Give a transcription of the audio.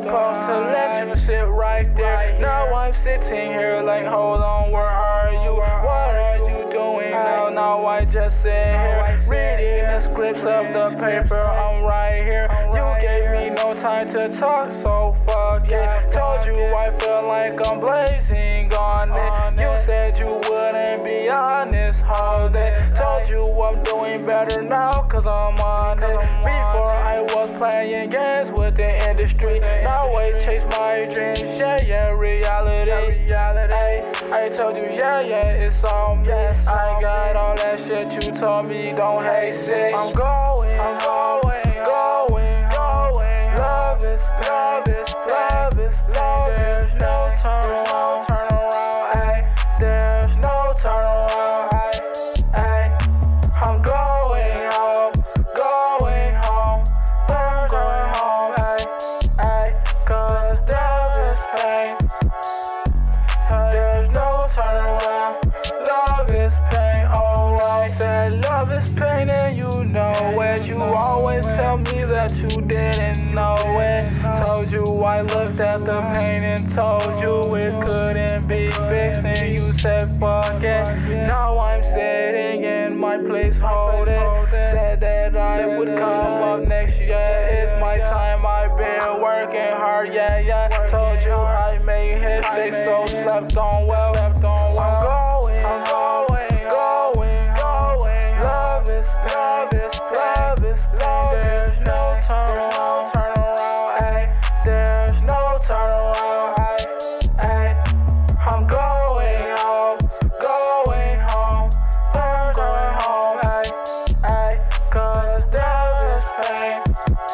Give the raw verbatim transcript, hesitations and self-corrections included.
supposed to let you sit right there. Now I'm sitting here like, hold on, where are you? What are you doing now? Now I just sit here reading the scripts of the paper. I'm right here. You gave me no time to talk, so fuck it. Told you I feel like I'm blazing on it. You said you wouldn't be honest all day. Told you I'm doing better now, cause I'm on it. Before I was playing games with the industry. Now I chase my dreams, yeah, yeah, reality. Ay, I told you, yeah, yeah, it's on me. I got all that shit you told me, don't hate it. I'm going, I'm going, going, going. Love is, love is, love is, love. There's no turn around, turn around, ay. There's no turn around, ay, ay. I'm going home, going home, I'm going home, ay, ay. Cause love is pain. There's no turn around. Love is pain, alright. Said love is pain and you know it. You always tell me that you didn't know it. Told you I looked at the pain and told you it couldn't be fixed, and you said fuck it. Now I'm sitting in my place holding. Said that I would come up next year. It's my time, I've been working hard, yeah, yeah. Told you I made hits, they so slept on well. I'm going, I'm going, going, going. Love is, love is, love is, love. There's no turn around, turn around, ay. There's no turn around, ay, ay. I'm going home, going home, I'm going home, ay, ay. Cause love is pain.